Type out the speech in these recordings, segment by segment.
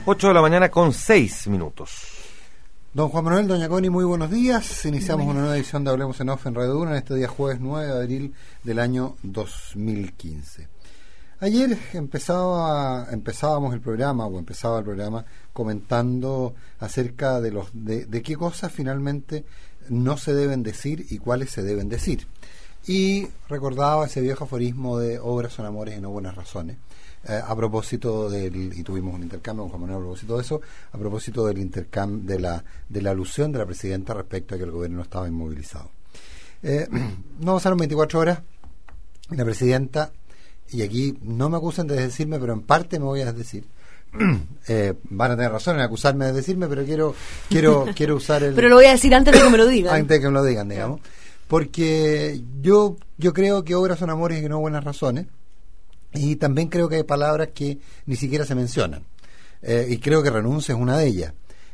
8 de la mañana con 6 minutos. Don Juan Manuel, doña Connie, muy buenos días. Iniciamos una nueva edición de Hablemos en Off en Radio Duna en este día jueves 9 de abril del año 2015. Ayer empezaba el programa comentando acerca de qué cosas finalmente no se deben decir y cuáles se deben decir. Y recordaba ese viejo aforismo de obras son amores y no buenas razones. A propósito y tuvimos un intercambio con Juan Manuel a propósito de eso, a propósito del intercambio de la alusión de la presidenta respecto a que el gobierno estaba inmovilizado. No pasaron 24 horas y la presidenta, y aquí no me acusan de decirme, pero en parte me voy a decir, van a tener razón en acusarme de decirme, pero quiero usar el... Pero lo voy a decir antes de que me lo digan. Antes de que me lo digan, digamos. Porque yo creo que obras son amores y no buenas razones. Y también creo que hay palabras que ni siquiera se mencionan. Y creo que renuncia es una de ellas.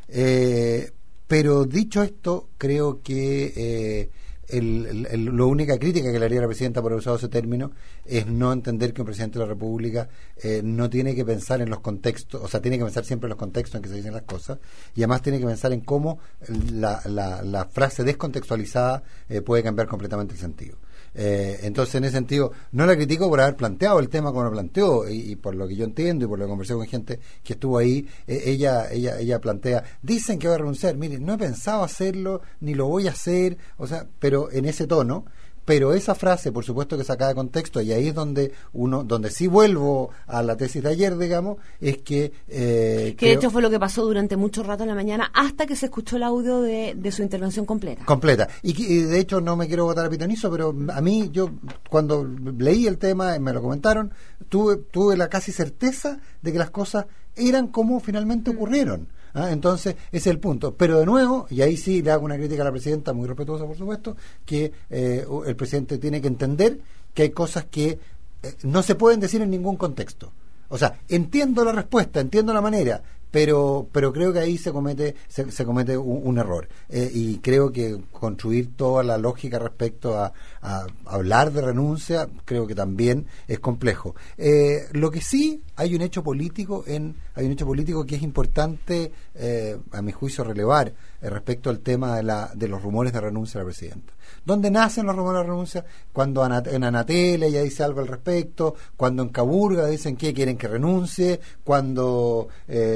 Pero dicho esto, creo que la única crítica que le haría a la presidenta por haber usado ese término es no entender que un presidente de la República no tiene que pensar en los contextos, o sea, tiene que pensar siempre en los contextos en que se dicen las cosas, y además tiene que pensar en cómo la frase descontextualizada puede cambiar completamente el sentido. Entonces, en ese sentido, no la critico por haber planteado el tema como lo planteó, y por lo que yo entiendo y por lo que conversé con gente que estuvo ahí, ella plantea, dicen que va a renunciar, miren, no he pensado hacerlo, ni lo voy a hacer, o sea, pero en ese tono. Pero esa frase, por supuesto que sacada de contexto, y ahí es donde sí vuelvo a la tesis de ayer, digamos, es que... de hecho fue lo que pasó durante mucho rato en la mañana, hasta que se escuchó el audio de su intervención completa. Y de hecho no me quiero botar a pitonizo, pero a mí, yo cuando leí el tema, me lo comentaron, tuve la casi certeza de que las cosas eran como finalmente ocurrieron. Entonces, ese es el punto. Pero de nuevo, y ahí sí le hago una crítica a la presidenta, muy respetuosa por supuesto, que el presidente tiene que entender que hay cosas que no se pueden decir en ningún contexto. O sea, entiendo la respuesta, entiendo la manera, pero creo que ahí se comete un error. Y creo que construir toda la lógica respecto a hablar de renuncia, creo que también es complejo. Lo que sí, hay un hecho político que es importante, a mi juicio, relevar respecto al tema de los rumores de renuncia de la presidenta. ¿Dónde nacen los rumores de renuncia? Cuando en Anatel ella dice algo al respecto, cuando en Caburga dicen que quieren que renuncie, cuando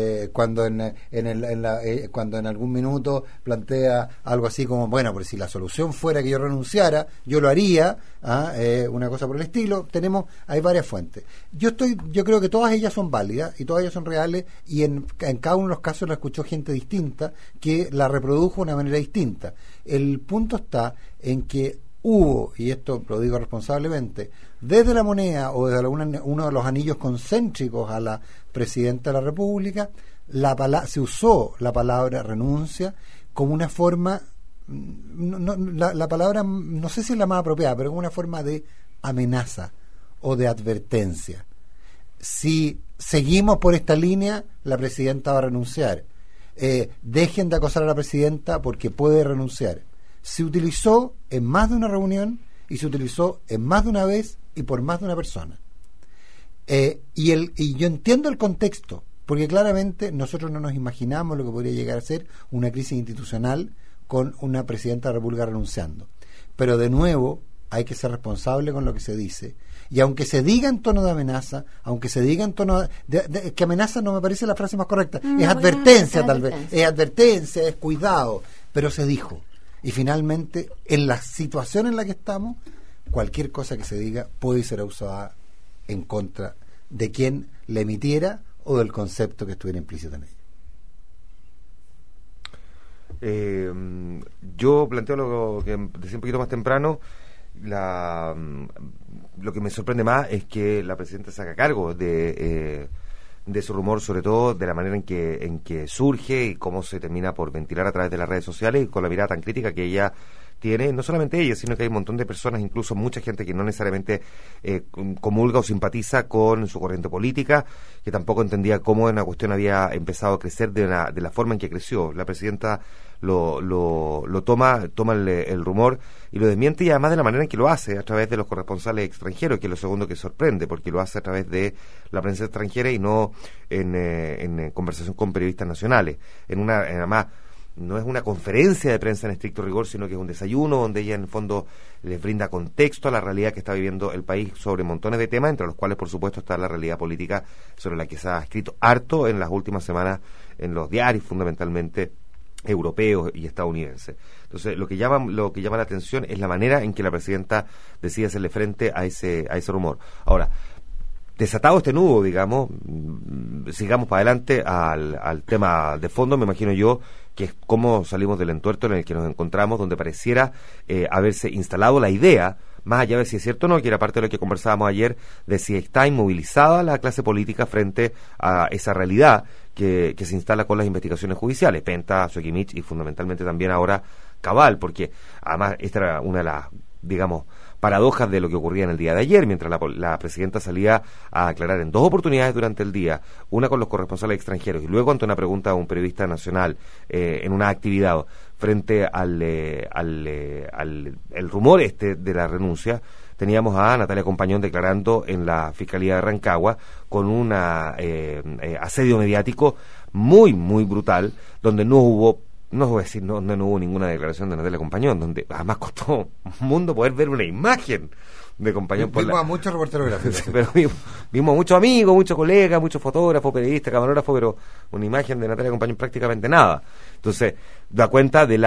en algún minuto plantea algo así como, bueno, pero si la solución fuera que yo renunciara, yo lo haría, una cosa por el estilo. Hay varias fuentes. Yo creo que todas ellas son válidas y todas ellas son reales, y en cada uno de los casos la escuchó gente distinta que la reprodujo de una manera distinta. El punto está en que hubo, y esto lo digo responsablemente, desde la moneda o desde uno de los anillos concéntricos a la presidenta de la República, se usó la palabra renuncia como una forma, la palabra no sé si es la más apropiada, pero como una forma de amenaza o de advertencia. Si seguimos por esta línea, la presidenta va a renunciar. Dejen de acosar a la presidenta porque puede renunciar. Se utilizó en más de una reunión y se utilizó en más de una vez y por más de una persona. Y yo entiendo el contexto, porque claramente nosotros no nos imaginamos lo que podría llegar a ser una crisis institucional con una presidenta de la República renunciando. Pero de nuevo, hay que ser responsable con lo que se dice. Y aunque se diga en tono de amenaza, aunque se diga en tono que amenaza no me parece la frase más correcta, es advertencia tal vez, es advertencia, es cuidado, pero se dijo. Y finalmente, en la situación en la que estamos, cualquier cosa que se diga puede ser usada en contra de quien la emitiera o del concepto que estuviera implícito en ella. Yo planteo lo que decía un poquito más temprano. Lo que me sorprende más es que la presidenta se haga cargo de ese rumor, sobre todo de la manera en que surge y cómo se termina por ventilar a través de las redes sociales, y con la mirada tan crítica que ella tiene, no solamente ella, sino que hay un montón de personas, incluso mucha gente que no necesariamente comulga o simpatiza con su corriente política, que tampoco entendía cómo una cuestión había empezado a crecer de la forma en que creció. La presidenta toma el rumor y lo desmiente, y además de la manera en que lo hace, a través de los corresponsales extranjeros, que es lo segundo que sorprende, porque lo hace a través de la prensa extranjera y no en conversación con periodistas nacionales. Además, no es una conferencia de prensa en estricto rigor, sino que es un desayuno donde ella en el fondo les brinda contexto a la realidad que está viviendo el país sobre montones de temas, entre los cuales por supuesto está la realidad política sobre la que se ha escrito harto en las últimas semanas en los diarios fundamentalmente europeos y estadounidenses. Entonces, lo que llama la atención es la manera en que la presidenta decide hacerle frente a ese rumor. Ahora, desatado este nudo, digamos, sigamos para adelante al tema de fondo, me imagino yo, que es cómo salimos del entuerto en el que nos encontramos, donde pareciera haberse instalado la idea, más allá de si es cierto o no, que era parte de lo que conversábamos ayer, de si está inmovilizada la clase política frente a esa realidad que se instala con las investigaciones judiciales, Penta, Soquimich y fundamentalmente también ahora Cabal, porque además esta era una de las, digamos, paradojas de lo que ocurría en el día de ayer, mientras la presidenta salía a aclarar en 2 oportunidades durante el día, una con los corresponsales extranjeros y luego ante una pregunta de un periodista nacional en una actividad frente al rumor de la renuncia. Teníamos a Natalia Compañón declarando en la Fiscalía de Rancagua con un asedio mediático muy, muy brutal, donde no hubo ninguna declaración de Natalia Compañón, donde además costó un mundo poder ver una imagen de Compañón. Vimos a muchos reporteros gráficos. Pero vimos muchos amigos, muchos colegas, muchos fotógrafos, periodistas, camarógrafos, pero una imagen de Natalia Compañón prácticamente nada. Entonces, da cuenta de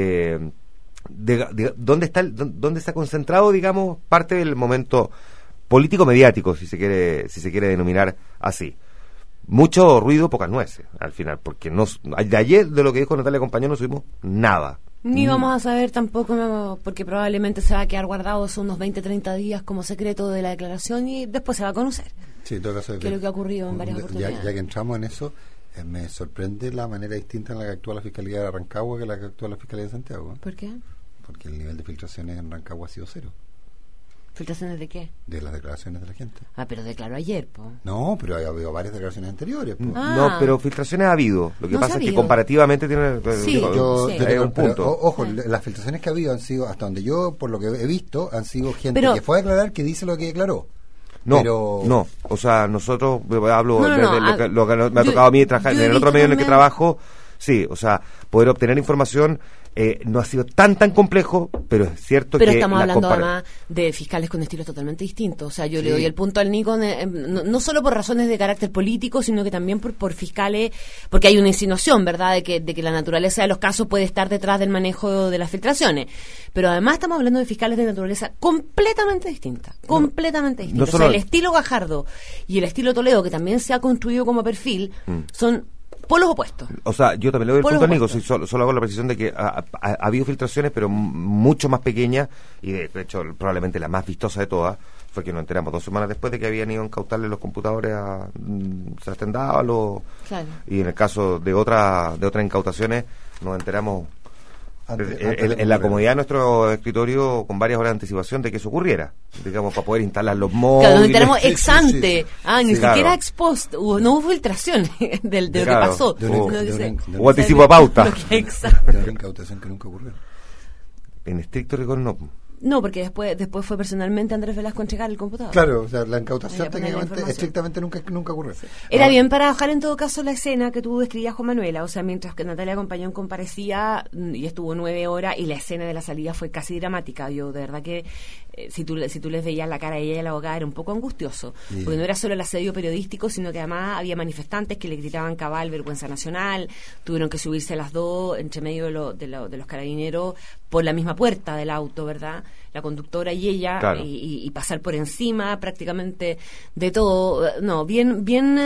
de dónde está concentrado, digamos, parte del momento político mediático, si se quiere denominar así. Mucho ruido, pocas nueces, al final, porque de ayer, de lo que dijo Natalia Compañón, no subimos nada. Ni vamos a saber tampoco, porque probablemente se va a quedar guardado unos 20-30 días como secreto de la declaración y después se va a conocer. Sí, en todo caso, que es lo que ha ocurrido en varias oportunidades. Ya que entramos en eso, me sorprende la manera distinta en la que actúa la Fiscalía de Rancagua que la que actúa la Fiscalía de Santiago. ¿Por qué? Porque el nivel de filtraciones en Rancagua ha sido 0. ¿Filtraciones de qué? De las declaraciones de la gente. Ah, pero declaró ayer, po. No, pero ha habido varias declaraciones anteriores, po. No, pero filtraciones ha habido. Lo que pasa es que comparativamente tiene un punto. Ojo, las filtraciones que ha habido han sido, hasta donde yo, por lo que he visto, han sido gente que fue a declarar que dice lo que declaró. No, o sea, nosotros, hablo de lo que me ha tocado a mí trabajar en el otro medio en el que trabajo, sí, o sea, poder obtener información no ha sido tan complejo, pero es cierto pero que... Pero estamos hablando además de fiscales con estilos totalmente distintos. O sea, yo le doy el punto al Nico, no solo por razones de carácter político, sino que también por fiscales, porque hay una insinuación, ¿verdad?, de que la naturaleza de los casos puede estar detrás del manejo de las filtraciones. Pero además estamos hablando de fiscales de naturaleza completamente distinta. Completamente distinta. O sea, el estilo Gajardo y el estilo Toledo, que también se ha construido como perfil, son... polos opuestos. O sea, yo también le doy el punto al Nico, solo hago la precisión de que ha habido filtraciones, pero mucho más pequeñas, y de hecho probablemente la más vistosa de todas fue que nos enteramos 2 semanas después de que habían ido a incautarle los computadores a Sastendávalos, claro. Y en el caso de otras incautaciones nos enteramos en la comodidad de nuestro escritorio con varias horas de anticipación de que eso ocurriera, digamos, para poder instalar los móviles. Claro, nos enteramos ex ante, ni siquiera ex post, no hubo filtración de lo que pasó. Hubo anticipo a pauta. Exacto. De una incautación que nunca ocurrió. En estricto rigor no. No, porque después fue personalmente Andrés Velasco a entregar el computador. Claro, o sea, la incautación técnicamente, estrictamente nunca ocurrió. Era bien para bajar en todo caso la escena que tú describías, Juan Manuela, o sea, mientras que Natalia Compañón comparecía y estuvo 9 horas y la escena de la salida fue casi dramática. Yo, de verdad que si tú les veías la cara a ella y a la abogada era un poco angustioso, porque no era solo el asedio periodístico, sino que además había manifestantes que le gritaban Cabal, vergüenza nacional, tuvieron que subirse las dos entre medio de los carabineros por la misma puerta del auto, ¿verdad?, la conductora y ella, claro. y pasar por encima prácticamente de todo. No, bien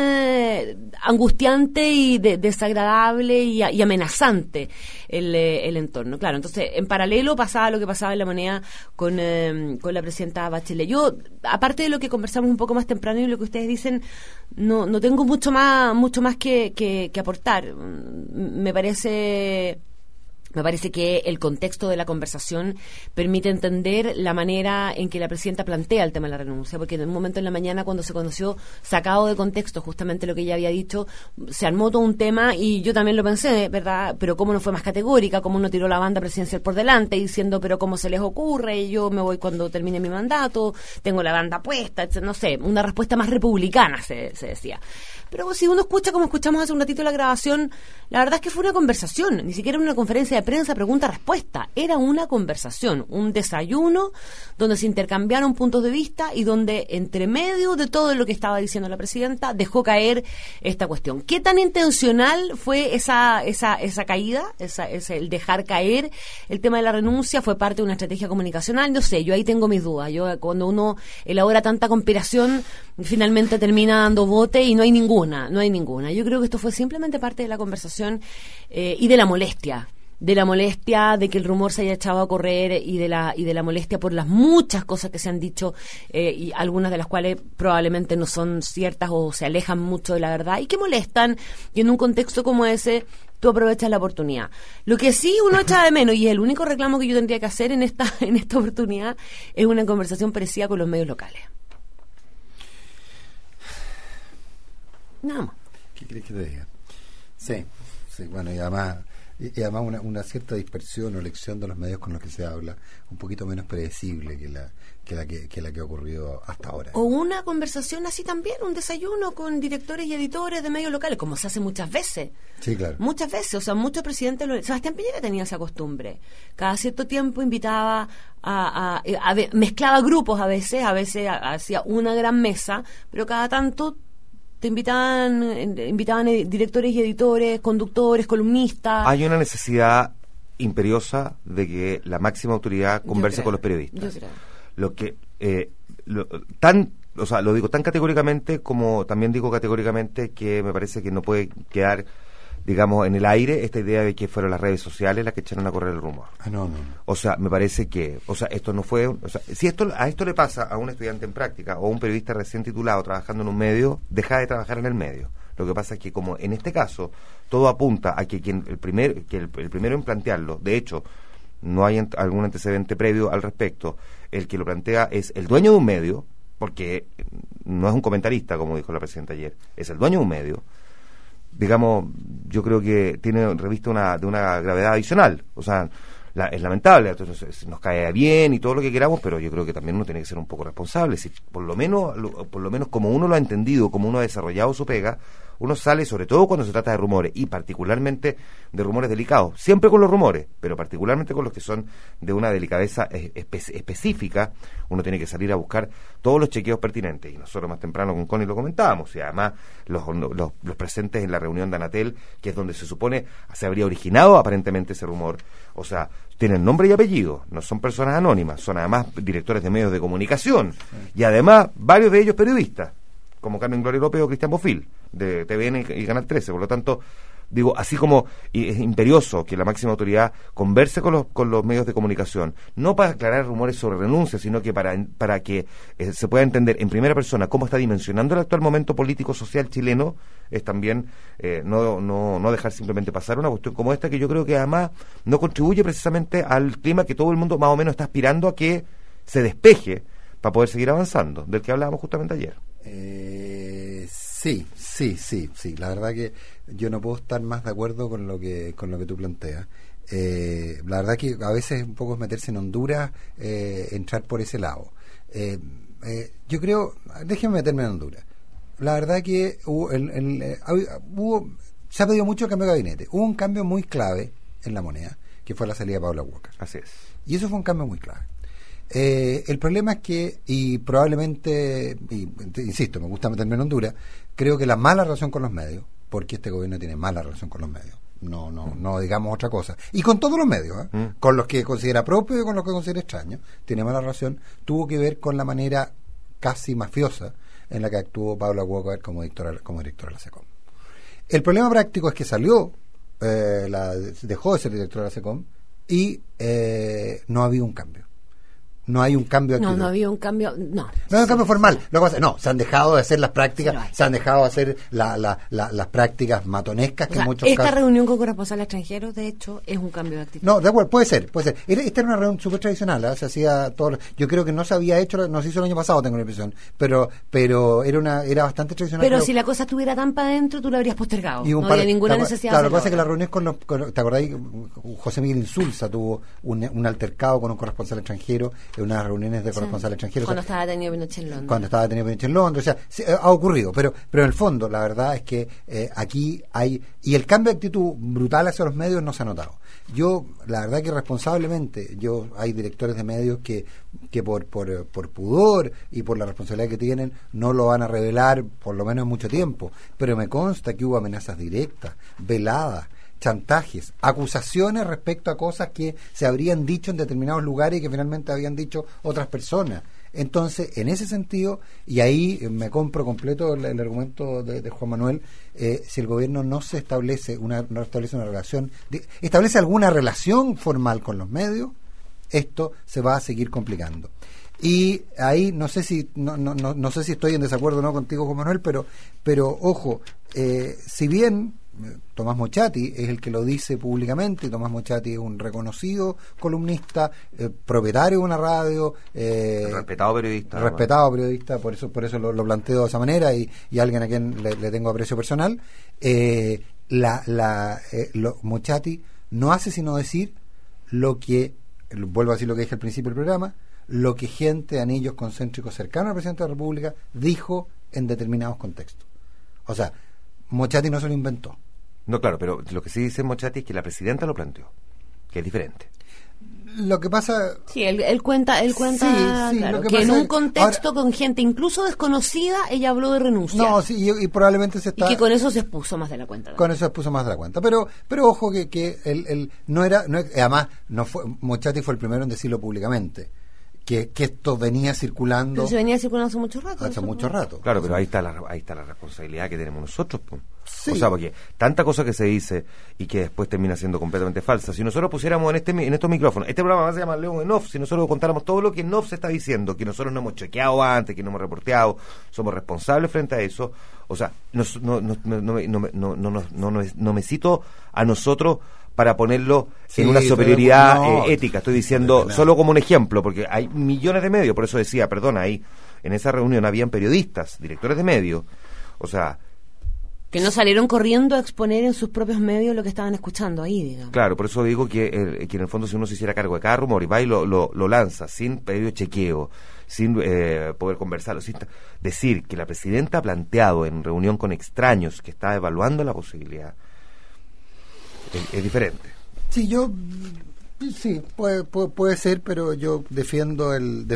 angustiante y desagradable y amenazante el entorno. Claro, entonces en paralelo pasaba lo que pasaba en La Moneda con la presidenta Bachelet. Yo, aparte de lo que conversamos un poco más temprano y lo que ustedes dicen, no tengo mucho más que aportar. Me parece Me parece que el contexto de la conversación permite entender la manera en que la presidenta plantea el tema de la renuncia, porque en un momento en la mañana, cuando se conoció, sacado de contexto justamente lo que ella había dicho, se armó todo un tema y yo también lo pensé, ¿verdad? Pero cómo no fue más categórica, cómo no tiró la banda presidencial por delante, diciendo, pero cómo se les ocurre, yo me voy cuando termine mi mandato, tengo la banda puesta, no sé, una respuesta más republicana se decía. Pero si uno escucha como escuchamos hace un ratito la grabación, la verdad es que fue una conversación, ni siquiera una conferencia de prensa, pregunta-respuesta, era una conversación, un desayuno donde se intercambiaron puntos de vista y donde entre medio de todo lo que estaba diciendo la presidenta dejó caer esta cuestión. ¿Qué tan intencional fue esa caída, el dejar caer el tema de la renuncia? ¿Fue parte de una estrategia comunicacional? No sé, yo ahí tengo mis dudas. Yo, cuando uno elabora tanta conspiración, finalmente termina dando bote y no hay ninguna. Yo creo que esto fue simplemente parte de la conversación y de la molestia de que el rumor se haya echado a correr y de la molestia por las muchas cosas que se han dicho y algunas de las cuales probablemente no son ciertas o se alejan mucho de la verdad y que molestan, y en un contexto como ese tú aprovechas la oportunidad. Lo que sí uno echa de menos, y el único reclamo que yo tendría que hacer en esta oportunidad, es una conversación parecida con los medios locales. Nada más. ¿Qué crees que te diga? Sí, bueno, y además una cierta dispersión o elección de los medios con los que se habla, un poquito menos predecible que la que ha ocurrido hasta ahora. O una conversación así también, un desayuno con directores y editores de medios locales, como se hace muchas veces. Sí, claro. Muchas veces, o sea, muchos presidentes, Sebastián Piñera tenía esa costumbre. Cada cierto tiempo invitaba mezclaba grupos a veces hacía una gran mesa, pero cada tanto te invitaban directores y editores, conductores, columnistas. Hay una necesidad imperiosa de que la máxima autoridad converse con los periodistas. Yo creo. Lo que lo digo tan categóricamente como también digo categóricamente que me parece que no puede quedar, digamos, en el aire esta idea de que fueron las redes sociales las que echaron a correr el rumor. No. O sea, me parece que, esto no fue, si a esto le pasa a un estudiante en práctica o a un periodista recién titulado trabajando en un medio, deja de trabajar en el medio. Lo que pasa es que, como en este caso todo apunta a que el primero en plantearlo, de hecho, no hay algún antecedente previo al respecto, el que lo plantea es el dueño de un medio, porque no es un comentarista, como dijo la presidenta ayer, es el dueño de un medio. Digamos, yo creo que reviste de una gravedad adicional. O sea, es lamentable, entonces nos cae bien y todo lo que queramos, pero yo creo que también uno tiene que ser un poco responsable. Si por lo menos como uno lo ha entendido, como uno ha desarrollado su pega, uno sale, sobre todo cuando se trata de rumores, y particularmente de rumores delicados, siempre con los rumores, pero particularmente con los que son de una delicadeza específica, uno tiene que salir a buscar todos los chequeos pertinentes. Y nosotros más temprano con Connie lo comentábamos, y además los presentes en la reunión de Anatel, que es donde se supone se habría originado aparentemente ese rumor, o sea, tienen nombre y apellido, no son personas anónimas, son además directores de medios de comunicación, y además varios de ellos periodistas, como Carmen Gloria López o Cristian Bofil, de TVN y Canal 13. Por lo tanto, digo, así como es imperioso que la máxima autoridad converse con los medios de comunicación, no para aclarar rumores sobre renuncia, sino que para que se pueda entender en primera persona cómo está dimensionando el actual momento político-social chileno, es también no dejar simplemente pasar una cuestión como esta, que yo creo que además no contribuye precisamente al clima que todo el mundo más o menos está aspirando a que se despeje para poder seguir avanzando, del que hablábamos justamente ayer. Sí. La verdad que yo no puedo estar más de acuerdo con lo que tú planteas. La verdad que a veces un poco es meterse en Honduras, entrar por ese lado. Yo creo, déjenme meterme en Honduras. La verdad que se ha pedido mucho el cambio de gabinete. Hubo un cambio muy clave en la moneda, que fue la salida de Paula Walker. Así es. Y eso fue un cambio muy clave. El problema es que, y probablemente, insisto, me gusta meterme en Honduras, creo que la mala relación con los medios, porque este gobierno tiene mala relación con los medios, no digamos otra cosa, y con todos los medios, con los que considera propio y con los que considera extraños, tiene mala relación, tuvo que ver con la manera casi mafiosa en la que actuó Paula Walker como directora de la SECOM. El problema práctico es que salió, dejó de ser directora de la SECOM y no ha habido un cambio. No hay un cambio de actitud. No había un cambio, no. No hay un cambio formal. Lo que pasa, no, se han dejado de hacer las prácticas, se han dejado de hacer las prácticas matonescas que en muchos esta casos... reunión con corresponsales extranjeros, de hecho, es un cambio de actitud. No, de acuerdo, puede ser. Esta era una reunión súper tradicional, ¿eh? Se hacía todo. Yo creo que no se había hecho, no se hizo el año pasado, tengo la impresión, pero era bastante tradicional. Pero creo. si la cosa estuviera tan para adentro, tú lo habrías postergado. Y No había ninguna necesidad de Claro, lo que pasa es que la hacerlo reunión ¿te acordáis? José Miguel Insulza tuvo un altercado con un corresponsal extranjero en unas reuniones de corresponsal extranjero. Cuando estaba detenido Pinochet en Londres. Cuando estaba detenido Pinochet en Londres. O sea, ha ocurrido, pero en el fondo, la verdad es que aquí hay... Y el cambio de actitud brutal hacia los medios no se ha notado. Yo, la verdad que responsablemente, hay directores de medios que por pudor y por la responsabilidad que tienen, no lo van a revelar por lo menos en mucho tiempo. Pero me consta que hubo amenazas directas, veladas, chantajes, acusaciones respecto a cosas que se habrían dicho en determinados lugares y que finalmente habían dicho otras personas. Entonces, en ese sentido, y ahí me compro completo el argumento de Juan Manuel, si el gobierno no establece una relación, establece alguna relación formal con los medios, esto se va a seguir complicando. Y ahí no sé si estoy en desacuerdo o no contigo, Juan Manuel, pero ojo, si bien Tomás Mochati es el que lo dice públicamente, y Tomás Mochati es un reconocido columnista, propietario de una radio, respetado periodista, por eso lo planteo de esa manera, y alguien a quien le tengo aprecio personal. Mochati no hace sino decir lo que, vuelvo a decir lo que dije al principio del programa, lo que gente, anillos concéntricos cercanos al presidente de la República dijo en determinados contextos. O sea, Mochati no se lo inventó. No, claro, pero lo que sí dice Mochati es que la presidenta lo planteó, que es diferente. Lo que pasa... Sí, él cuenta Sí, claro, que en un contexto con gente incluso desconocida, ella habló de renuncia. No, sí, y probablemente se está... Y que con eso se expuso más de la cuenta. Con eso se expuso más de la cuenta. Pero ojo que él no era... además, Mochati fue el primero en decirlo públicamente. Que esto venía circulando... Pero se venía circulando hace mucho rato. Hace mucho rato. Claro, pero ahí está la responsabilidad que tenemos nosotros, pues. Sí. O sea, porque tanta cosa que se dice y que después termina siendo completamente falsa. Si nosotros pusiéramos en estos micrófonos, este programa se llama León en Off, si nosotros contáramos todo lo que en Off se está diciendo, que nosotros no hemos chequeado antes, que no hemos reporteado, somos responsables frente a eso. O sea, no me cito a nosotros para ponerlo en una superioridad ética. Estoy diciendo solo como un ejemplo, porque hay millones de medios, por eso decía, perdona, ahí en esa reunión habían periodistas, directores de medios, o sea... Que no salieron corriendo a exponer en sus propios medios lo que estaban escuchando ahí, digamos. Claro, por eso digo que en el fondo si uno se hiciera cargo de cada rumor y va y lo lanza sin previo chequeo, sin poder conversarlo, sin decir que la presidenta ha planteado en reunión con extraños que está evaluando la posibilidad, es diferente. Sí, sí, puede ser, pero yo defiendo el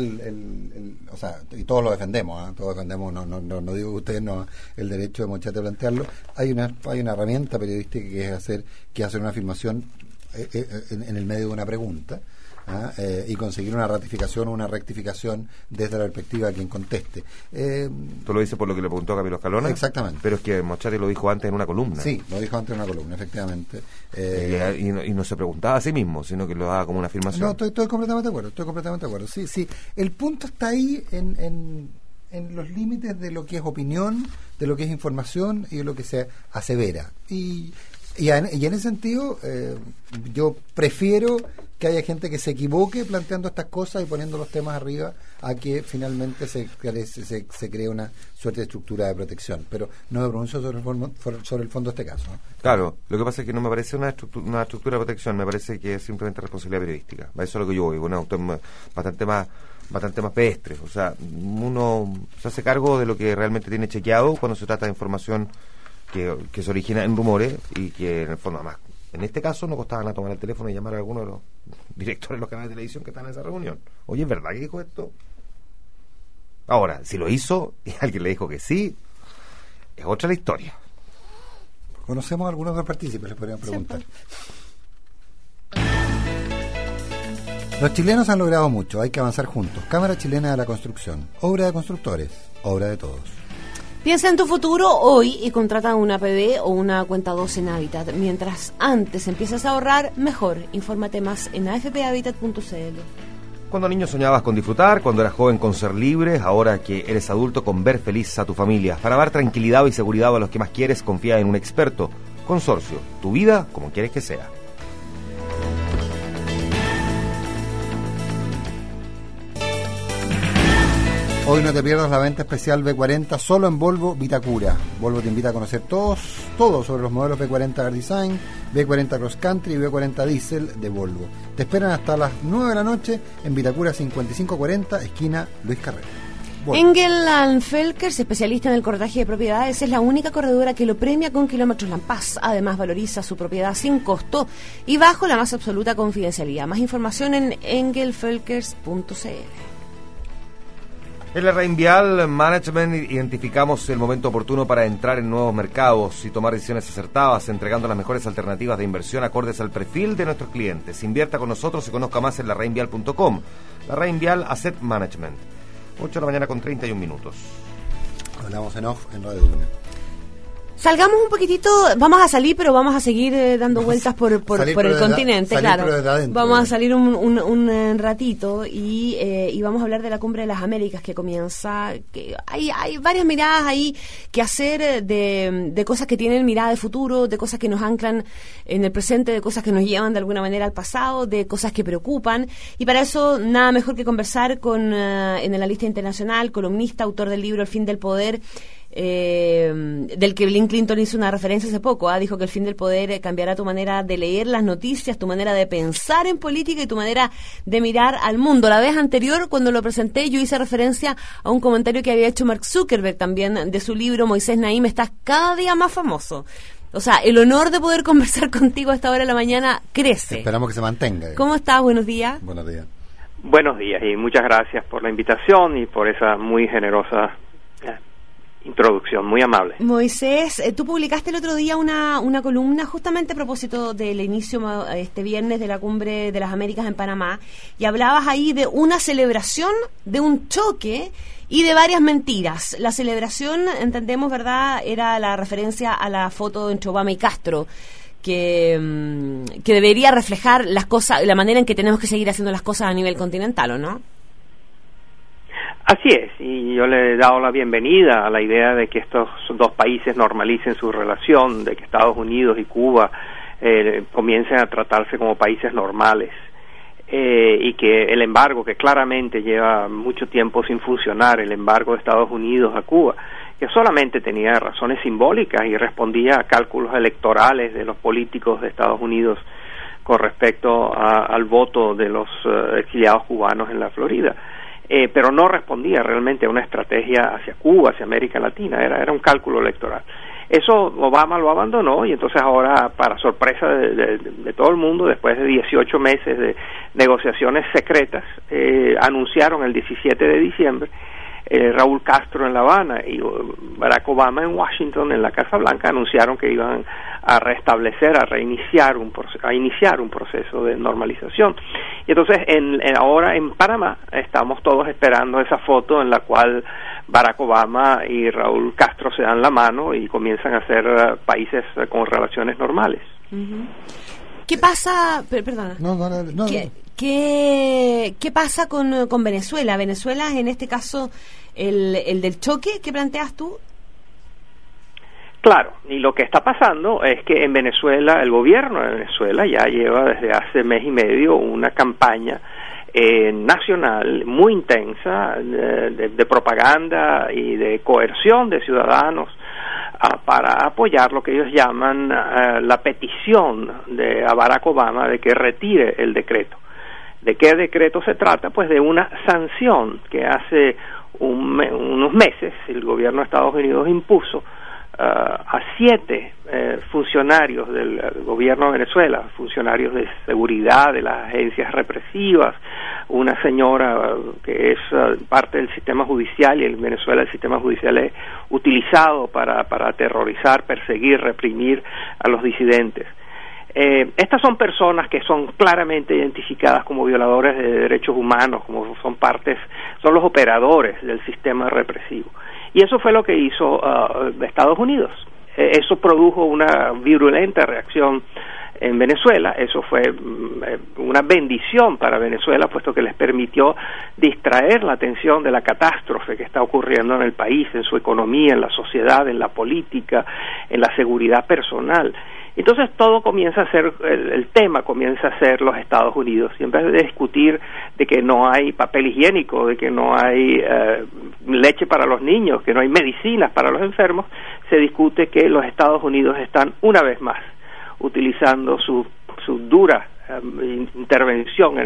o sea, y todos lo defendemos, todos defendemos, no digo que ustedes no, el derecho de Mochati a plantearlo. Hay una herramienta periodística que es hacer una afirmación en el medio de una pregunta. Y conseguir una ratificación o una rectificación desde la perspectiva de quien conteste. Tú lo dices por lo que le preguntó a Camilo Escalona. Exactamente. Pero es que Mochati lo dijo antes en una columna. Sí, lo dijo antes en una columna, efectivamente. Y no se preguntaba a sí mismo, sino que lo daba como una afirmación. No, estoy completamente de acuerdo. Sí. El punto está ahí en los límites de lo que es opinión, de lo que es información y de lo que se asevera. Y en ese sentido, yo prefiero que haya gente que se equivoque planteando estas cosas y poniendo los temas arriba a que finalmente se cree una suerte de estructura de protección. Pero no me pronuncio sobre el fondo de este caso, ¿no? Claro, lo que pasa es que no me parece una estructura de protección, me parece que es simplemente responsabilidad periodística. Eso es lo que yo voy, una bastante más pedestre. O sea, uno se hace cargo de lo que realmente tiene chequeado cuando se trata de información que se origina en rumores y que en el fondo, además, en este caso no costaba nada tomar el teléfono y llamar a alguno de los directores de los canales de televisión que están en esa reunión. Oye, ¿es verdad que dijo esto? Ahora, si lo hizo y alguien le dijo que sí, es otra la historia. Conocemos a algunos de los partícipes, les podrían preguntar. Los chilenos han logrado mucho, hay que avanzar juntos. Cámara Chilena de la Construcción, obra de constructores, obra de todos. Piensa en tu futuro hoy y contrata una PB o una cuenta 2 en Habitat. Mientras antes empiezas a ahorrar, mejor. Infórmate más en afphabitat.cl. Cuando niño soñabas con disfrutar, cuando eras joven con ser libre, ahora que eres adulto con ver feliz a tu familia. Para dar tranquilidad y seguridad a los que más quieres, confía en un experto. Consorcio, tu vida como quieres que sea. Hoy no te pierdas la venta especial V40 solo en Volvo Vitacura. Volvo te invita a conocer todo sobre los modelos V40 Air Design, V40 Cross Country y V40 Diesel de Volvo. Te esperan hasta las 9 de la noche en Vitacura 5540, esquina Luis Carrera. Engel & Völkers, especialista en el corretaje de propiedades, es la única corredora que lo premia con kilómetros Lampaz. Además, valoriza su propiedad sin costo y bajo la más absoluta confidencialidad. Más información en engelvölkers.cl. En la Reinvial Management identificamos el momento oportuno para entrar en nuevos mercados y tomar decisiones acertadas, entregando las mejores alternativas de inversión acordes al perfil de nuestros clientes. Invierta con nosotros y conozca más en lareinvial.com. La Reinvial Asset Management. 8 de la mañana con 31 minutos. Hablamos en off en Radio Duna. Salgamos un poquitito, vamos a salir, pero vamos a seguir dando vueltas por el continente, claro. Vamos a salir un ratito y vamos a hablar de la Cumbre de las Américas que comienza. Que hay varias miradas ahí que hacer de cosas que tienen mirada de futuro, de cosas que nos anclan en el presente, de cosas que nos llevan de alguna manera al pasado, de cosas que preocupan. Y para eso, nada mejor que conversar con en el analista internacional, columnista, autor del libro El fin del poder, del que Bill Clinton hizo una referencia hace poco. Dijo que el fin del poder cambiará tu manera de leer las noticias, tu manera de pensar en política y tu manera de mirar al mundo. La vez anterior, cuando lo presenté, yo hice referencia a un comentario que había hecho Mark Zuckerberg también de su libro Moisés Naim, estás cada día más famoso. O sea, el honor de poder conversar contigo a esta hora de la mañana crece. Esperamos que se mantenga. ¿Cómo estás? Buenos días. Buenos días. Buenos días y muchas gracias por la invitación y por esa muy generosa introducción, muy amable. Moisés, tú publicaste el otro día una columna justamente a propósito del inicio este viernes de la Cumbre de las Américas en Panamá, y hablabas ahí de una celebración, de un choque y de varias mentiras. La celebración, entendemos, ¿verdad?, era la referencia a la foto entre Obama y Castro, que debería reflejar las cosas, la manera en que tenemos que seguir haciendo las cosas a nivel continental, ¿o no? Así es, y yo le he dado la bienvenida a la idea de que estos dos países normalicen su relación, de que Estados Unidos y Cuba comiencen a tratarse como países normales, y que el embargo, que claramente lleva mucho tiempo sin funcionar, el embargo de Estados Unidos a Cuba, que solamente tenía razones simbólicas y respondía a cálculos electorales de los políticos de Estados Unidos con respecto al voto de los exiliados cubanos en la Florida. Pero no respondía realmente a una estrategia hacia Cuba, hacia América Latina, era un cálculo electoral. Eso Obama lo abandonó y entonces ahora, para sorpresa de todo el mundo, después de 18 meses de negociaciones secretas, anunciaron el 17 de diciembre, Raúl Castro en La Habana y Barack Obama en Washington, en la Casa Blanca, anunciaron que iban a restablecer, a iniciar un proceso de normalización. Y entonces ahora en Panamá estamos todos esperando esa foto en la cual Barack Obama y Raúl Castro se dan la mano y comienzan a ser países con relaciones normales. Uh-huh. ¿Qué pasa? Perdona. No. ¿Qué pasa con Venezuela? Venezuela, en este caso, el del choque que planteas tú. Claro, y lo que está pasando es que en Venezuela, el gobierno de Venezuela ya lleva desde hace mes y medio una campaña nacional muy intensa de propaganda y de coerción de ciudadanos para apoyar lo que ellos llaman la petición a Barack Obama de que retire el decreto. ¿De qué decreto se trata? Pues de una sanción que hace unos meses el gobierno de Estados Unidos impuso a 7 funcionarios del gobierno de Venezuela, funcionarios de seguridad de las agencias represivas, una señora que es parte del sistema judicial, y en Venezuela el sistema judicial es utilizado para aterrorizar, perseguir, reprimir a los disidentes. Estas son personas que son claramente identificadas como violadores de derechos humanos, como son los operadores del sistema represivo. Y eso fue lo que hizo Estados Unidos. Eso produjo una virulenta reacción en Venezuela. Eso fue una bendición para Venezuela, puesto que les permitió distraer la atención de la catástrofe que está ocurriendo en el país, en su economía, en la sociedad, en la política, en la seguridad personal. Entonces todo comienza a ser, el tema comienza a ser los Estados Unidos, y en vez de discutir de que no hay papel higiénico, de que no hay leche para los niños, que no hay medicinas para los enfermos, se discute que los Estados Unidos están una vez más utilizando su dura intervención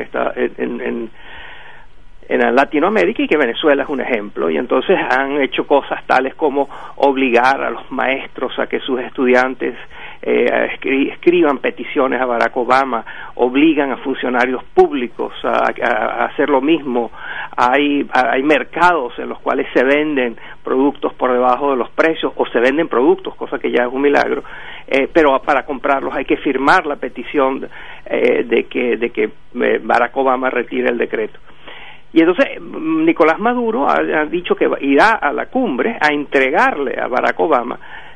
en Latinoamérica, y que Venezuela es un ejemplo, y entonces han hecho cosas tales como obligar a los maestros a que sus estudiantes escriban peticiones a Barack Obama, obligan a funcionarios públicos a hacer lo mismo. Hay mercados en los cuales se venden productos por debajo de los precios, o se venden productos, cosa que ya es un milagro, pero para comprarlos hay que firmar la petición de que Barack Obama retire el decreto. Y entonces Nicolás Maduro ha dicho que irá a la cumbre a entregarle a Barack Obama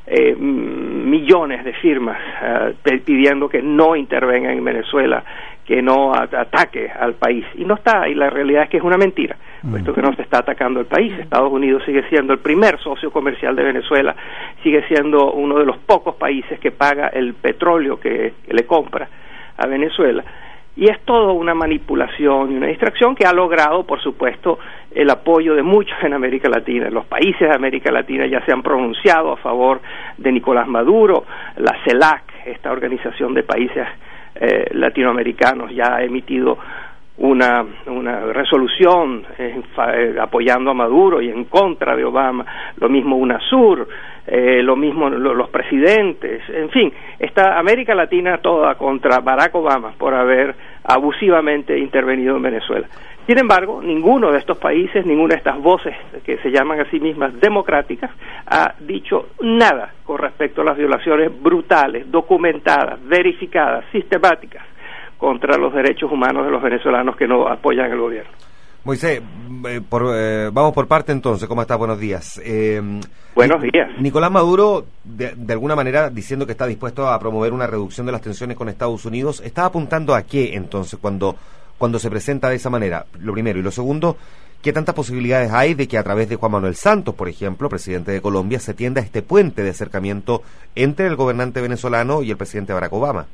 millones de firmas pidiendo que no intervenga en Venezuela, que no ataque al país. Y no está, y la realidad es que es una mentira, puesto que no se está atacando al país. Estados Unidos sigue siendo el primer socio comercial de Venezuela, sigue siendo uno de los pocos países que paga el petróleo que le compra a Venezuela. Y es todo una manipulación y una distracción que ha logrado, por supuesto, el apoyo de muchos en América Latina. Los países de América Latina ya se han pronunciado a favor de Nicolás Maduro. La CELAC, esta organización de países latinoamericanos, ya ha emitido una resolución apoyando a Maduro y en contra de Obama. Lo mismo UNASUR, lo mismo los presidentes, en fin, está América Latina toda contra Barack Obama por haber abusivamente intervenido en Venezuela. Sin embargo, ninguno de estos países, ninguna de estas voces que se llaman a sí mismas democráticas, ha dicho nada con respecto a las violaciones brutales, documentadas, verificadas, sistemáticas contra los derechos humanos de los venezolanos que no apoyan el gobierno. Moisés, vamos por parte entonces. ¿Cómo estás? Buenos días. Buenos días. Nicolás Maduro, de alguna manera, diciendo que está dispuesto a promover una reducción de las tensiones con Estados Unidos, ¿está apuntando a qué entonces cuando se presenta de esa manera? Lo primero. Y lo segundo, ¿qué tantas posibilidades hay de que a través de Juan Manuel Santos, por ejemplo, presidente de Colombia, se tienda este puente de acercamiento entre el gobernante venezolano y el presidente Barack Obama?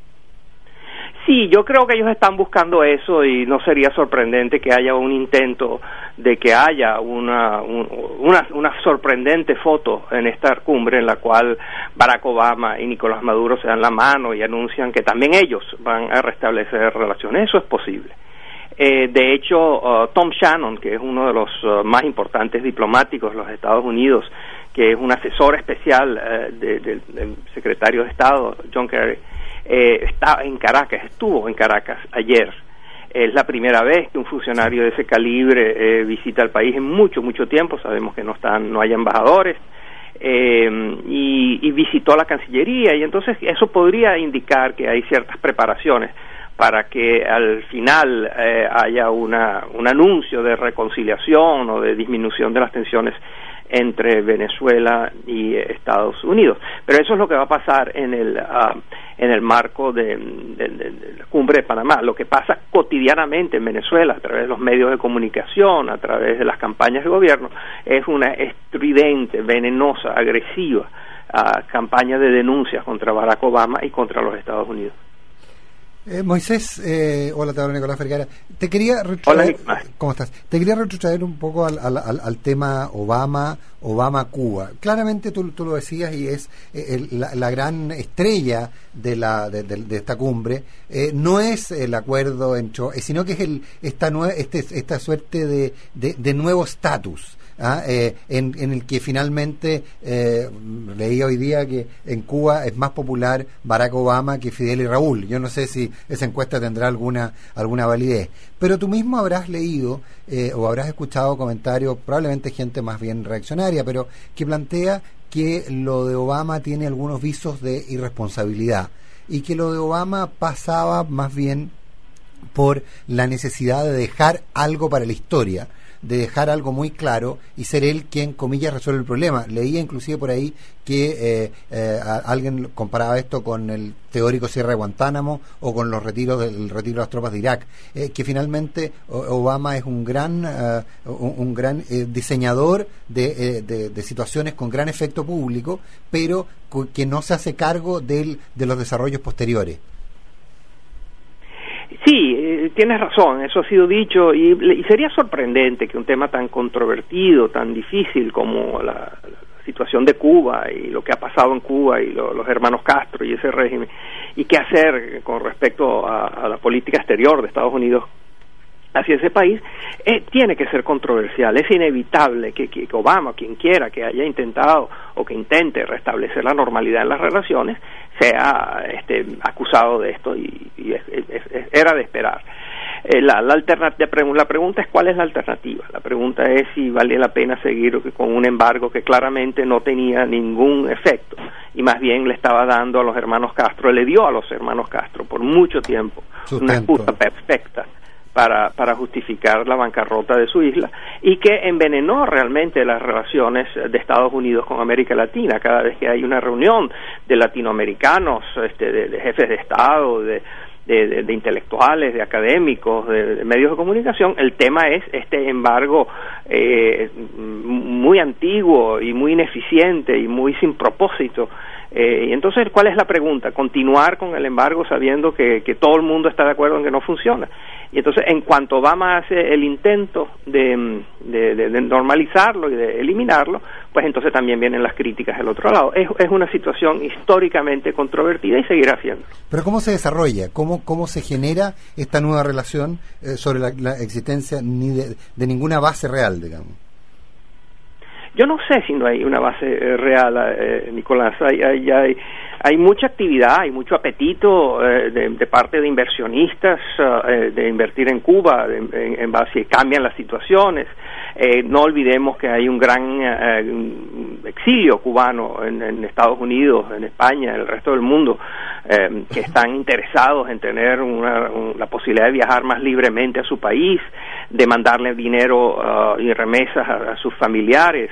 Sí, yo creo que ellos están buscando eso, y no sería sorprendente que haya un intento de que haya una sorprendente foto en esta cumbre en la cual Barack Obama y Nicolás Maduro se dan la mano y anuncian que también ellos van a restablecer relaciones. Eso es posible. De hecho, Tom Shannon, que es uno de los más importantes diplomáticos de los Estados Unidos, que es un asesor especial del secretario de Estado, John Kerry, estuvo en Caracas ayer. Es la primera vez que un funcionario de ese calibre visita el país en mucho tiempo. Sabemos que no hay embajadores, y visitó la Cancillería, y entonces eso podría indicar que hay ciertas preparaciones para que al final haya un anuncio de reconciliación o de disminución de las tensiones entre Venezuela y Estados Unidos. Pero eso es lo que va a pasar en el marco de la cumbre de Panamá. Lo que pasa cotidianamente en Venezuela, a través de los medios de comunicación, a través de las campañas de gobierno, es una estridente, venenosa, agresiva campaña de denuncias contra Barack Obama y contra los Estados Unidos. Moisés, hola, te hablo Nicolás Vergara. Te quería retrotraer, ¿cómo estás? Te quería retrotraer un poco al tema Obama-Cuba. Claramente tú lo decías, y es la gran estrella de esta cumbre. No es el acuerdo sino que es esta suerte de nuevo estatus. En el que finalmente leí hoy día que en Cuba es más popular Barack Obama que Fidel y Raúl. Yo no sé si esa encuesta tendrá alguna validez, pero tú mismo habrás leído o habrás escuchado comentarios, probablemente gente más bien reaccionaria, pero que plantea que lo de Obama tiene algunos visos de irresponsabilidad, y que lo de Obama pasaba más bien por la necesidad de dejar algo para la historia, de dejar algo muy claro y ser él quien, comillas, resuelve el problema. Leía inclusive por ahí que alguien comparaba esto con el teórico cierre de Guantánamo o con el retiro de las tropas de Irak, que finalmente Obama es un gran diseñador de situaciones con gran efecto público, pero que no se hace cargo de los desarrollos posteriores. Sí, tienes razón, eso ha sido dicho y sería sorprendente que un tema tan controvertido, tan difícil como la situación de Cuba y lo que ha pasado en Cuba y los hermanos Castro y ese régimen, y qué hacer con respecto a la política exterior de Estados Unidos hacia ese país, tiene que ser controversial. Es inevitable que Obama, quien quiera que haya intentado o que intente restablecer la normalidad en las relaciones, sea acusado de esto y era de esperar. La pregunta es cuál es la alternativa. La pregunta es si vale la pena seguir con un embargo que claramente no tenía ningún efecto y más bien le estaba dando a los hermanos Castro, le dio a los hermanos Castro por mucho tiempo una excusa perfecta para justificar la bancarrota de su isla y que envenenó realmente las relaciones de Estados Unidos con América Latina. Cada vez que hay una reunión de latinoamericanos, de jefes de Estado, de intelectuales, de académicos, de medios de comunicación, el tema es este embargo muy antiguo y muy ineficiente y muy sin propósito. Y entonces, ¿cuál es la pregunta? ¿Continuar con el embargo sabiendo que todo el mundo está de acuerdo en que no funciona? Y entonces, en cuanto Obama hace el intento de normalizarlo y de eliminarlo, pues entonces también vienen las críticas del otro lado. Es una situación históricamente controvertida y seguirá siendo. Pero ¿cómo se desarrolla? ¿Cómo se genera esta nueva relación sobre la existencia de ninguna base real, digamos? Yo no sé si no hay una base real, Nicolás. Hay mucha actividad, hay mucho apetito de parte de inversionistas de invertir en Cuba en base a cambian las situaciones. No olvidemos que hay un gran exilio cubano en Estados Unidos, en España, en el resto del mundo, que están interesados en tener la posibilidad de viajar más libremente a su país, de mandarle dinero y remesas a sus familiares,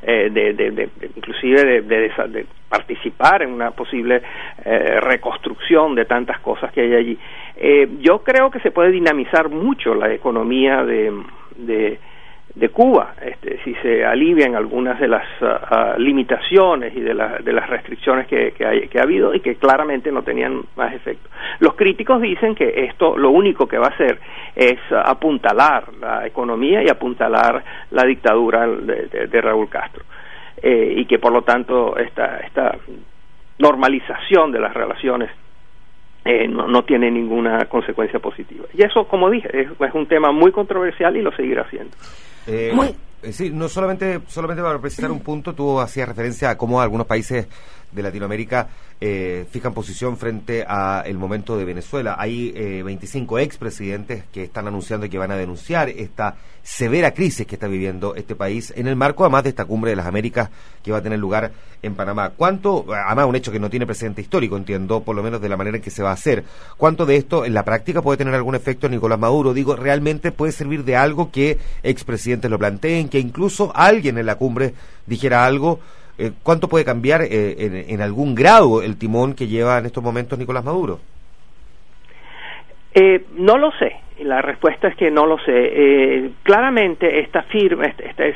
inclusive de participar en una posible reconstrucción de tantas cosas que hay allí. Yo creo que se puede dinamizar mucho la economía de Cuba, si se alivian algunas de las limitaciones y de las restricciones que ha habido y que claramente no tenían más efecto. Los críticos dicen que esto lo único que va a hacer es apuntalar la economía y apuntalar la dictadura de Raúl Castro, y que por lo tanto esta normalización de las relaciones no tiene ninguna consecuencia positiva. Y eso, como dije, es un tema muy controversial y lo seguirá siendo. Sí, no solamente para precisar un punto, tú hacías referencia a cómo algunos países de Latinoamérica fijan posición frente a el momento de Venezuela. Hay 25 expresidentes que están anunciando que van a denunciar esta severa crisis que está viviendo este país en el marco además de esta cumbre de las Américas que va a tener lugar en Panamá. Además un hecho que no tiene precedente histórico, entiendo, por lo menos de la manera en que se va a hacer. ¿Cuánto de esto en la práctica puede tener algún efecto Nicolás Maduro? Digo, ¿realmente puede servir de algo que expresidentes lo planteen, que incluso alguien en la cumbre dijera algo? ¿Cuánto puede cambiar en algún grado el timón que lleva en estos momentos Nicolás Maduro? No lo sé. La respuesta es que no lo sé. Claramente esta firma,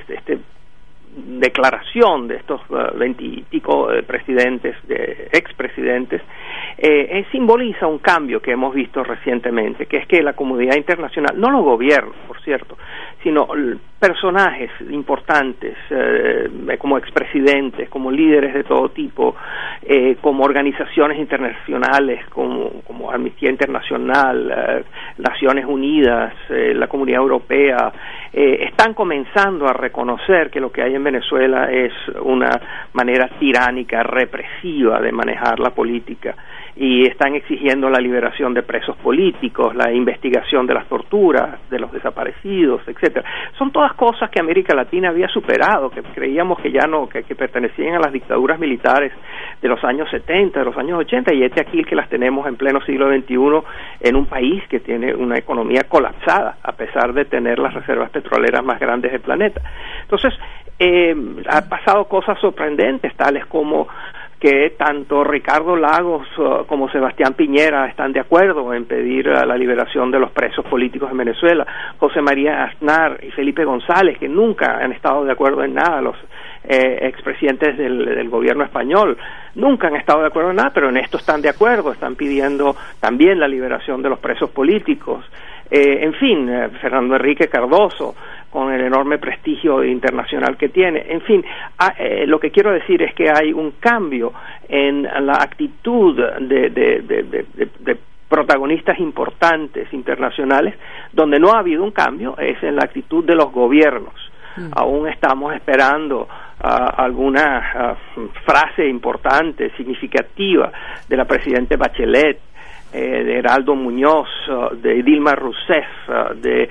declaración de estos 20 y pico presidentes, expresidentes, simboliza un cambio que hemos visto recientemente, que es que la comunidad internacional, no los gobiernos, por cierto, sino personajes importantes como expresidentes, como líderes de todo tipo, como organizaciones internacionales como Amnistía Internacional, Naciones Unidas, la Comunidad Europea, están comenzando a reconocer que lo que hay en Venezuela es una manera tiránica, represiva de manejar la política, y están exigiendo la liberación de presos políticos, la investigación de las torturas, de los desaparecidos, etcétera. Son todas todas cosas que América Latina había superado, que creíamos que ya no, que pertenecían a las dictaduras militares de los años 70, de los años 80, y aquí que las tenemos en pleno siglo XXI en un país que tiene una economía colapsada, a pesar de tener las reservas petroleras más grandes del planeta. Entonces, ha pasado cosas sorprendentes, tales como que tanto Ricardo Lagos como Sebastián Piñera están de acuerdo en pedir la liberación de los presos políticos en Venezuela. José María Aznar y Felipe González, que nunca han estado de acuerdo en nada, los expresidentes del gobierno español, nunca han estado de acuerdo en nada, pero en esto están de acuerdo, están pidiendo también la liberación de los presos políticos. En fin, Fernando Enrique Cardoso, con el enorme prestigio internacional que tiene. En fin, lo que quiero decir es que hay un cambio en la actitud de protagonistas importantes internacionales. Donde no ha habido un cambio es en la actitud de los gobiernos. Aún estamos esperando alguna frase importante, significativa de la presidenta Bachelet, de Heraldo Muñoz, de Dilma Rousseff, de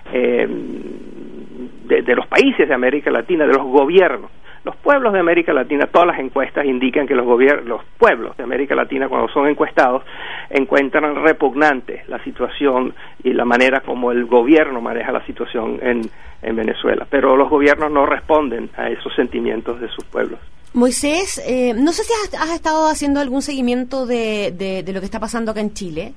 los países de América Latina, de los gobiernos. Los pueblos de América Latina, todas las encuestas indican que los pueblos de América Latina, cuando son encuestados, encuentran repugnante la situación y la manera como el gobierno maneja la situación en Venezuela. Pero los gobiernos no responden a esos sentimientos de sus pueblos. Moisés, no sé si has estado haciendo algún seguimiento de lo que está pasando acá en Chile.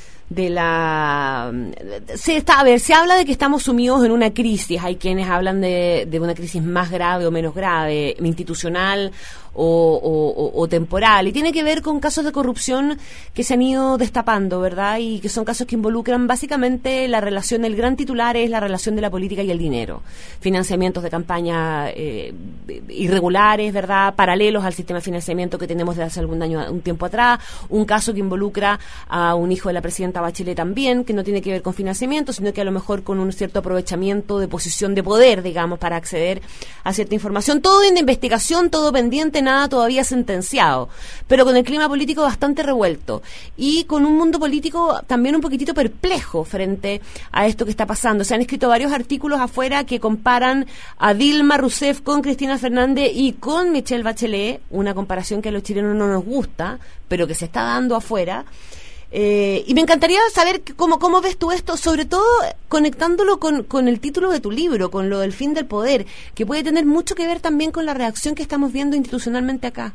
Se habla de que estamos sumidos en una crisis. Hay quienes hablan de una crisis más grave o menos grave, institucional o temporal, y tiene que ver con casos de corrupción que se han ido destapando, ¿verdad? Y que son casos que involucran básicamente la relación, el gran titular es la relación de la política y el dinero, financiamientos de campaña irregulares, ¿verdad? Paralelos al sistema de financiamiento que tenemos desde hace un tiempo atrás, un caso que involucra a un hijo de la presidenta Bachelet también, que no tiene que ver con financiamiento, sino que a lo mejor con un cierto aprovechamiento de posición de poder, digamos, para acceder a cierta información, todo en investigación, todo pendiente, nada todavía sentenciado, pero con el clima político bastante revuelto y con un mundo político también un poquitito perplejo frente a esto que está pasando. Se han escrito varios artículos afuera que comparan a Dilma Rousseff con Cristina Fernández y con Michelle Bachelet, una comparación que a los chilenos no nos gusta, pero que se está dando afuera. Y me encantaría saber cómo ves tú esto, sobre todo conectándolo con el título de tu libro, con lo del fin del poder, que puede tener mucho que ver también con la reacción que estamos viendo institucionalmente acá.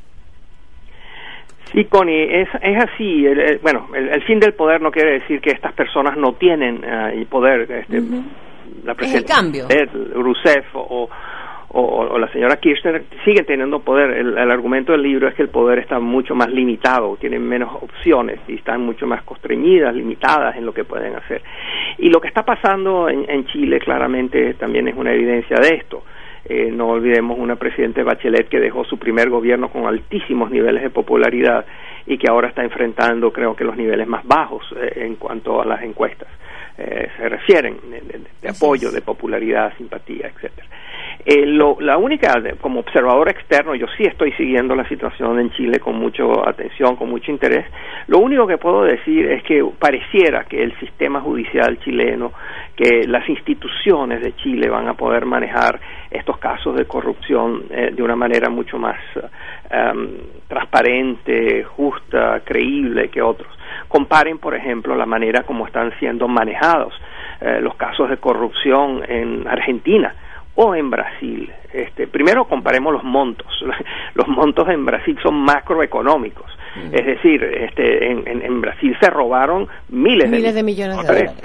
Sí, Connie, es así. El fin del poder no quiere decir que estas personas no tienen el poder. La presidenta es el cambio. Rousseff o la señora Kirchner siguen teniendo poder. El argumento del libro es que el poder está mucho más limitado, tienen menos opciones y están mucho más constreñidas, limitadas en lo que pueden hacer. Y lo que está pasando en Chile claramente también es una evidencia de esto. No olvidemos una presidenta Bachelet que dejó su primer gobierno con altísimos niveles de popularidad y que ahora está enfrentando, creo que los niveles más bajos en cuanto a las encuestas se refieren, de apoyo, de popularidad, simpatía, etcétera. La única, como observador externo, yo sí estoy siguiendo la situación en Chile con mucha atención, con mucho interés. Lo único que puedo decir es que pareciera que el sistema judicial chileno, que las instituciones de Chile van a poder manejar estos casos de corrupción de una manera mucho más transparente, justa, creíble que otros. Comparen, por ejemplo, la manera como están siendo manejados los casos de corrupción en Argentina o en Brasil. Primero comparemos los montos. Los montos en Brasil son macroeconómicos. Es decir, en Brasil se robaron miles de millones de dólares.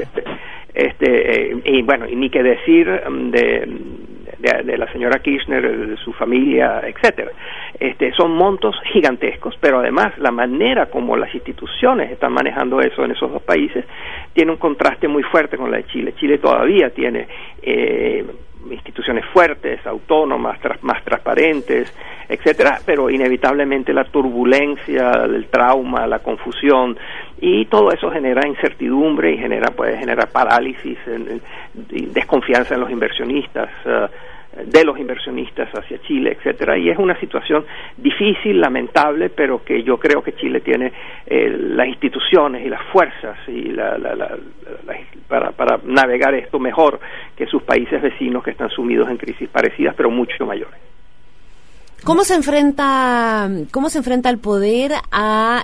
Y ni que decir de la señora Kirchner, de su familia, etcétera. Son montos gigantescos, pero además la manera como las instituciones están manejando eso en esos dos países tiene un contraste muy fuerte con la de Chile. Chile todavía tiene instituciones fuertes, autónomas, más transparentes, etcétera, pero inevitablemente la turbulencia, el trauma, la confusión y todo eso genera incertidumbre y puede generar parálisis, desconfianza en los inversionistas, de los inversionistas hacia Chile, etcétera, y es una situación difícil, lamentable, pero que yo creo que Chile tiene las instituciones y las fuerzas y para navegar esto mejor que sus países vecinos que están sumidos en crisis parecidas, pero mucho mayores. ¿Cómo se enfrenta el poder a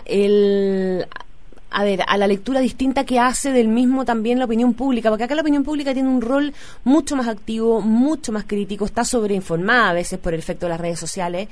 la lectura distinta que hace del mismo también la opinión pública? Porque acá la opinión pública tiene un rol mucho más activo, mucho más crítico, está sobreinformada a veces por el efecto de las redes sociales,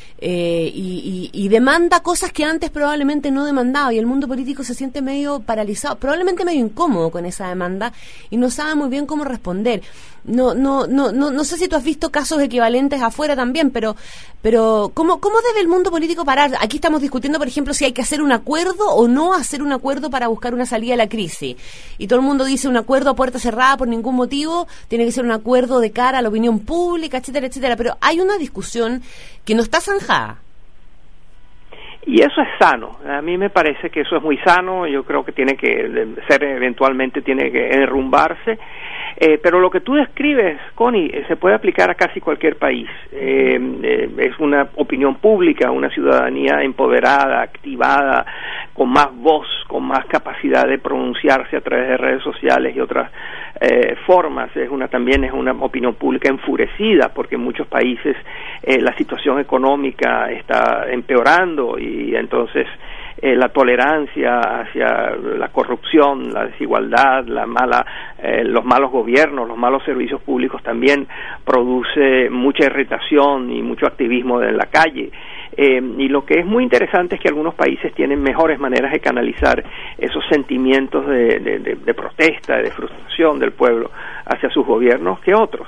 y demanda cosas que antes probablemente no demandaba, y el mundo político se siente medio paralizado, probablemente medio incómodo con esa demanda y no sabe muy bien cómo responder. No sé si tú has visto casos equivalentes afuera también, pero ¿cómo debe el mundo político parar? Aquí estamos discutiendo, por ejemplo, si hay que hacer un acuerdo o no hacer un acuerdo para buscar una salida a la crisis. Y todo el mundo dice un acuerdo a puerta cerrada por ningún motivo, tiene que ser un acuerdo de cara a la opinión pública, etcétera, etcétera. Pero hay una discusión que no está zanjada. Y eso es sano. A mí me parece que eso es muy sano. Yo creo que tiene que ser, eventualmente tiene que derrumbarse. Pero lo que tú describes, Connie, se puede aplicar a casi cualquier país. Es una opinión pública, una ciudadanía empoderada, activada, con más voz, con más capacidad de pronunciarse a través de redes sociales y otras formas. También es una opinión pública enfurecida, porque en muchos países la situación económica está empeorando, y entonces la tolerancia hacia la corrupción, la desigualdad, los malos gobiernos, los malos servicios públicos también produce mucha irritación y mucho activismo en la calle. Y lo que es muy interesante es que algunos países tienen mejores maneras de canalizar esos sentimientos de protesta, de frustración del pueblo hacia sus gobiernos que otros.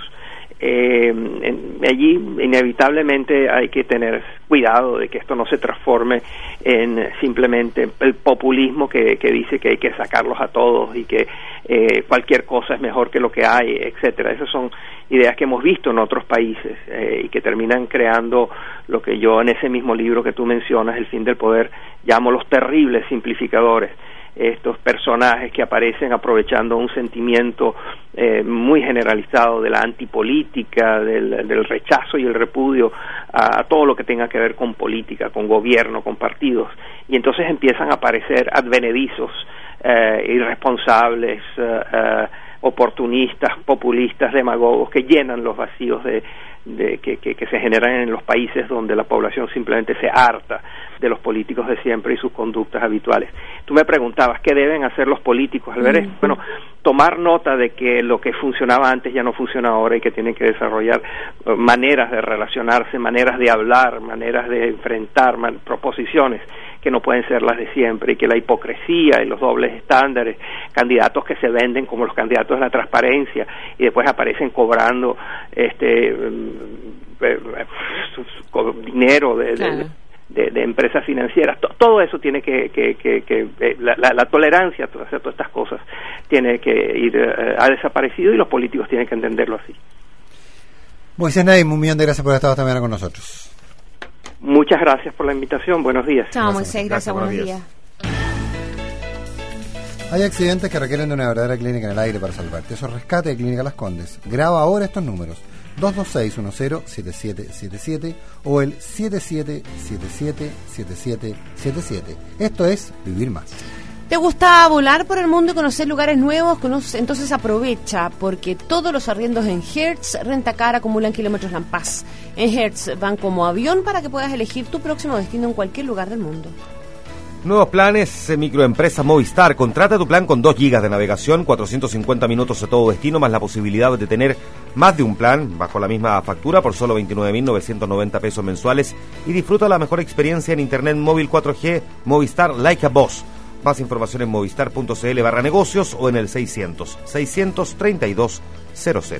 Allí inevitablemente hay que tener cuidado de que esto no se transforme en simplemente el populismo que dice que hay que sacarlos a todos y que cualquier cosa es mejor que lo que hay, etcétera. Esas son ideas que hemos visto en otros países y que terminan creando lo que yo en ese mismo libro que tú mencionas, El fin del poder, llamo los terribles simplificadores. Estos personajes que aparecen aprovechando un sentimiento muy generalizado de la antipolítica, del rechazo y el repudio a todo lo que tenga que ver con política, con gobierno, con partidos, y entonces empiezan a aparecer advenedizos, irresponsables, oportunistas, populistas, demagogos, que llenan los vacíos que se generan en los países donde la población simplemente se harta de los políticos de siempre y sus conductas habituales. Tú me preguntabas, ¿qué deben hacer los políticos al ver esto? Bueno, tomar nota de que lo que funcionaba antes ya no funciona ahora y que tienen que desarrollar maneras de relacionarse, maneras de hablar, maneras de enfrentar proposiciones que no pueden ser las de siempre, y que la hipocresía y los dobles estándares, candidatos que se venden como los candidatos de la transparencia y después aparecen cobrando dinero de empresas financieras, todo eso tiene la tolerancia hacia todas estas cosas tiene que ir ha desaparecido, y los políticos tienen que entenderlo así. Moisés Naim, un millón de gracias por estar esta mañana con nosotros. Muchas gracias por la invitación, buenos días. Chao, Moisés, gracias, buenos días. Hay accidentes que requieren de una verdadera clínica en el aire para salvarte. Eso es Rescate de Clínica Las Condes. Graba ahora estos números: 226-10-7777 o el 77777777. Esto es Vivir Más. ¿Te gusta volar por el mundo y conocer lugares nuevos? Entonces aprovecha, porque todos los arriendos en Hertz Rentacar acumulan kilómetros Lampaz. En Hertz van como avión para que puedas elegir tu próximo destino en cualquier lugar del mundo. Nuevos planes, microempresa Movistar. Contrata tu plan con 2 gigas de navegación, 450 minutos a todo destino, más la posibilidad de tener más de un plan bajo la misma factura por solo 29.990 pesos mensuales, y disfruta la mejor experiencia en internet móvil 4G Movistar Like a Boss. Más información en movistar.cl/negocios o en el 600-632-00.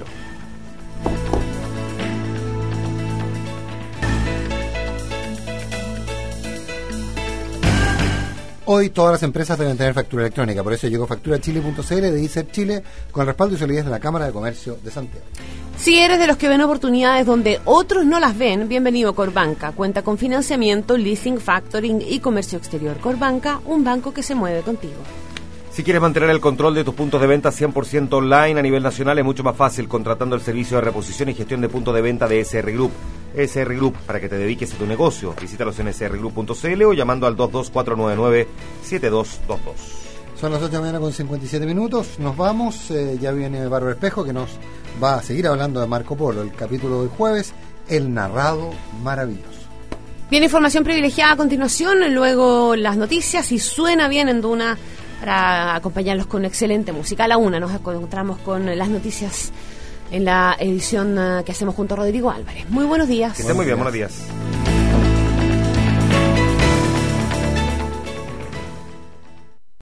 Hoy todas las empresas deben tener factura electrónica, por eso llegó facturachile.cl de ISER Chile, con el respaldo y solidez de la Cámara de Comercio de Santiago. Si eres de los que ven oportunidades donde otros no las ven, bienvenido a Corbanca. Cuenta con financiamiento, leasing, factoring y comercio exterior. Corbanca, un banco que se mueve contigo. Si quieres mantener el control de tus puntos de venta 100% online a nivel nacional, es mucho más fácil contratando el servicio de reposición y gestión de puntos de venta de SR Group. SR Group, para que te dediques a tu negocio. Visítalos en srgroup.cl o llamando al 22499-7222. Son las 8 de la mañana con 57 minutos. Nos vamos. Ya viene Bárbara Espejo, que nos va a seguir hablando de Marco Polo. El capítulo del jueves, El narrado maravilloso. Viene información privilegiada a continuación, luego las noticias y suena bien en Duna para acompañarlos con excelente música. A la 1 nos encontramos con las noticias en la edición que hacemos junto a Rodrigo Álvarez. Muy buenos días. Que esté muy bien, buenos días.